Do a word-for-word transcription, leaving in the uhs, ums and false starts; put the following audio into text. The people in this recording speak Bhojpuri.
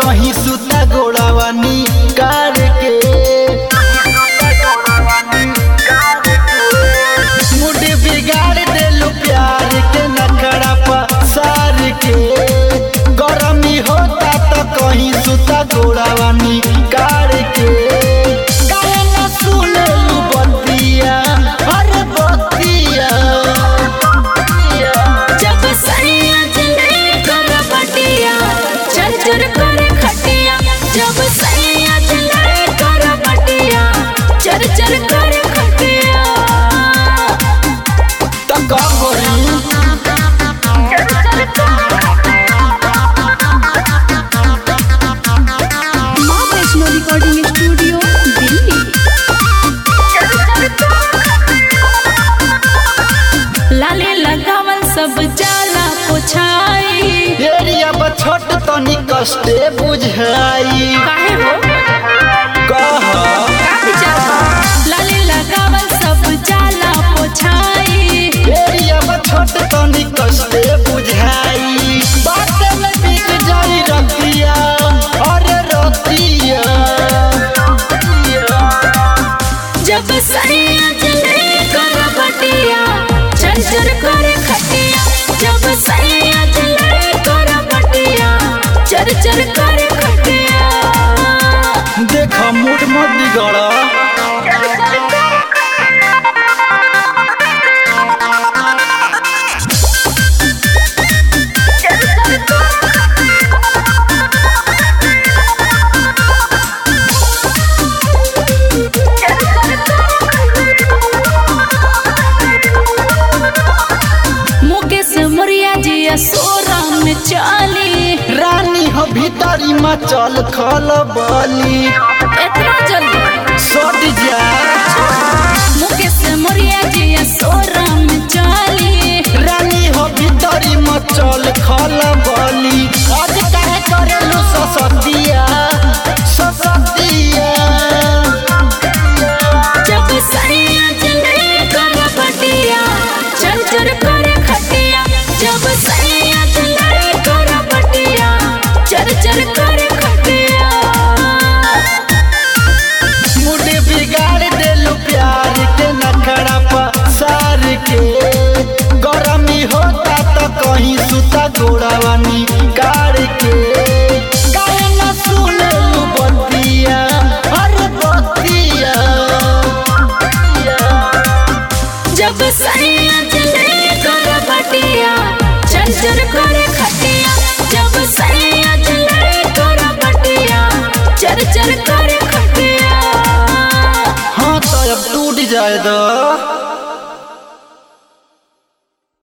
कहीं सुता गोड़ावानी कार के मुड बिगाड़ देलू प्यार के नखड़ा पसार के गरमी होता तो कहीं सुता गोड़ावानी कार के काहे न सुनेलू बतिया अरे बतिया जब सैया चले कर बटिया चल चल करे खटिया जब सैया चले कर बटिया चल चल करे खटिया तो का करी माँ वैष्णो रिकॉर्डिंग स्टूडियो दिल्ली। लाले लगावल सब जाला पोछाई एरिया बा छोट तनी कष्टे बुझाई काहे हो कह काहे जाला लाले लगावल सब जाला पोछाई एरिया बा छोट तनी कष्टे बुझाई बाटे में बिक जाई रतिया अरे रतिया जब सैया चले कर बटिया चल चल करे खटिया जब सैया चले कर बटिया चल चल करे खटिया देखा मूड मत बिगड़ा मुकेश मोरिया जी सोरा में चाली रानी हो भीतरी मचल खल बली इतना जल्दी सट जा मुकेश मोरिया जी सोरा में चाली रानी हो भीतरी मचल खल बली आज काहे करेलू ससतिया ससतिया जब सैया चले कर बटिया चल चल करे खटिया जब सैया चले कर बटिया चल चल करे खटिया मुड बिगाड़ देलू प्यार के नखड़ा पसार के गरमी होता तो कहीं सुता गोड़ावानी कार के